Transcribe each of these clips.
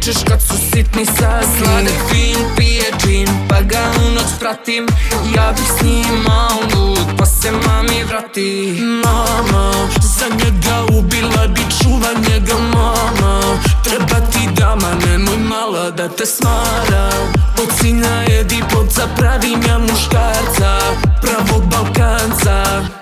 vičeš kad su sitni sati. Sladak fin, pije džin, pa ga u noć pratim. Ja bih s njima lud, pa se mami vrati. Mama, za njega ubila bi, čuva njega mama. Treba ti dama, nemoj mala da te smara. Od sina jedi pod, zapravim ja muškarca, pravog Balkanca.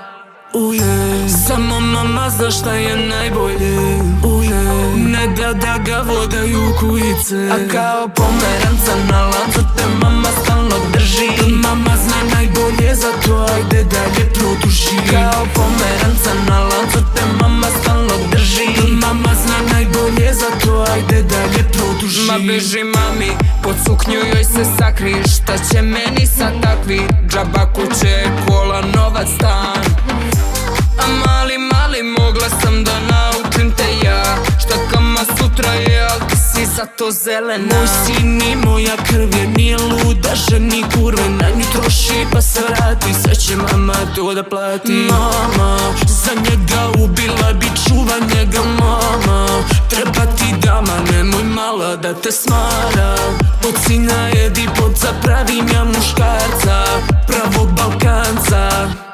Samo mama zna šta je najbolje. Ne da ga vodaju kujice. A kao pomeranca na lancu te mama stalno drži. Mama zna najbolje, zato ajde dalje produži. Kao pomeranca na lancu te mama stalno drži. Mama zna najbolje, zato ajde dalje produži. Ma beži mami, pod suknju joj se sakri. Šta će meni sa takvi? Džaba kuće, kola, novac, stan. A mali, mogla sam da naučim te ja. Šta kama sutra je, al ti si zato zelena. Moj sin i moja krv je, nije luda, ženi kurve. Na nju troši pa se vrati, sve će mama to da plati. Mama, za njega ubila bi, čuva njega mama. Treba ti dama, nemoj mala da te smara. Od sina jedi pod, zapravim ja muškarca, pravog Balkanca.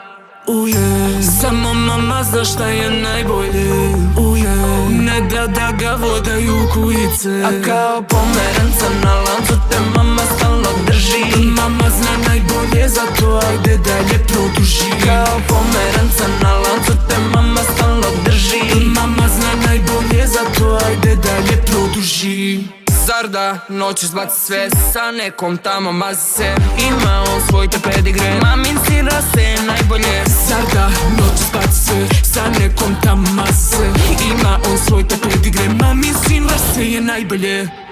Samo mama zna šta je najbolje. Ne da ga vodaju kujice. A kao pomeranca na lancu te mama stalno drži. Mama zna najbolje, zato ajde dalje produži. Kao pomeranca na lancu te mama stalno drži. Mama zna najbolje, zato ajde dalje produži. Zarda, noć izbaci sve, sa nekom tamo mazi se. Ima on svoj te pedigre, mamin sin rase najbolje. Zarda, noć izbaci sve, sa nekom tamo mazi se. Ima on svoj te pedigre, mamin sin rase je najbolje.